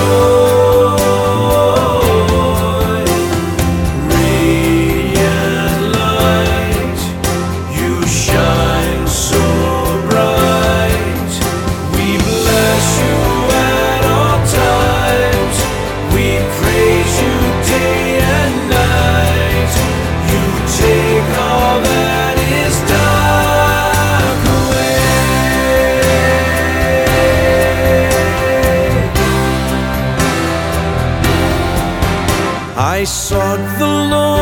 Radiant light, you shine so bright. We bless you at all times. We praise you day and night. You take all that is dark away. I sought the Lord